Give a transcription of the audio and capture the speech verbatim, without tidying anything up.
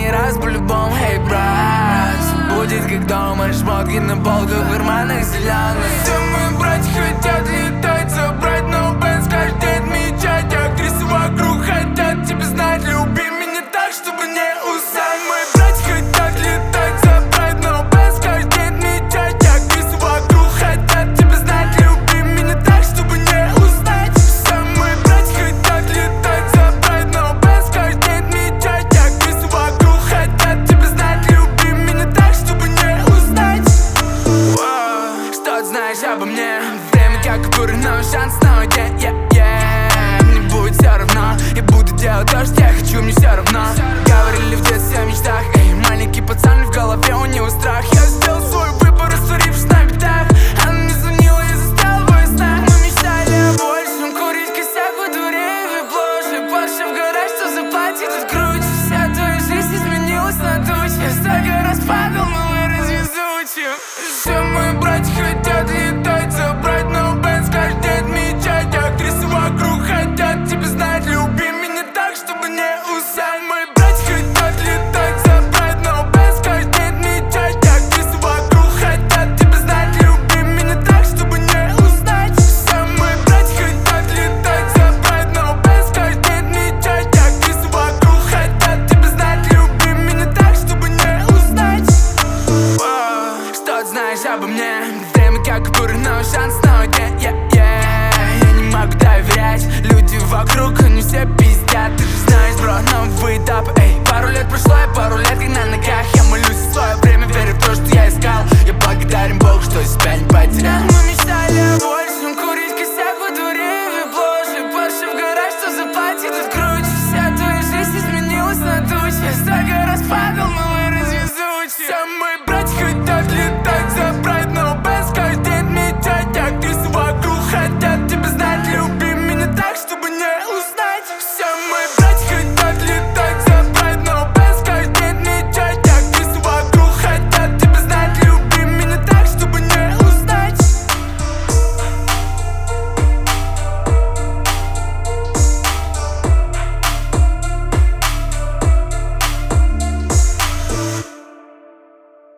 последний раз по-любому, эй, брат. Всё будет как дома, шмотки на полках, в карманах зеленых. Все мои братья хотят летать, забрать, но Бенз каждый день отмечать. Актрисы вокруг хотят тебя знать, люби меня так, чтобы не устать. Мои братья хотят летать, забрать, но Бенз каждый день отмечать. Актрисы вокруг хотят тебя знать, люби меня так, чтобы не устать. Все мои братья хотят летать, забрать, но Бенз каждый день отмечать. Актрисы вокруг хотят тебя знать, люби меня так, чтобы не устать. Воу, что ты знаешь обо мне? Время как купюры, но шанс снова, yeah, yeah, yeah. Мне будет все равно, я буду делать то, что я хочу, мне все равно. Говорили в детстве о мечтах, эй, маленький пацан, в голове у него страх. Я сделал свой выбор, растворившись на битах. Она мне звонила и заставила в ее снах. Мы мечтали о большем, курить косяк во дворе и в площади. Паша в гараж, что заплатит, тут круче. Вся твоя жизнь изменилась на туче. Я столько раз падал, но мы развезучим. Все мои братья хотят летать, забрать, но Бенз каждый день отмечать. Актрисы вокруг хотят тебя знать, люби меня так, чтобы не устать. Мои братья хотят летать, забрать, но Бенз каждый день отмечать. Актрисы вокруг хотят тебя знать, люби меня так, чтобы не устать. Все мои братья хотят летать, забрать, но Бенз каждый день отмечать. Актрисы вокруг хотят тебя знать, люби меня так, чтобы не устать. Воу, что ты знаешь обо мне? Время как купюры, но шанс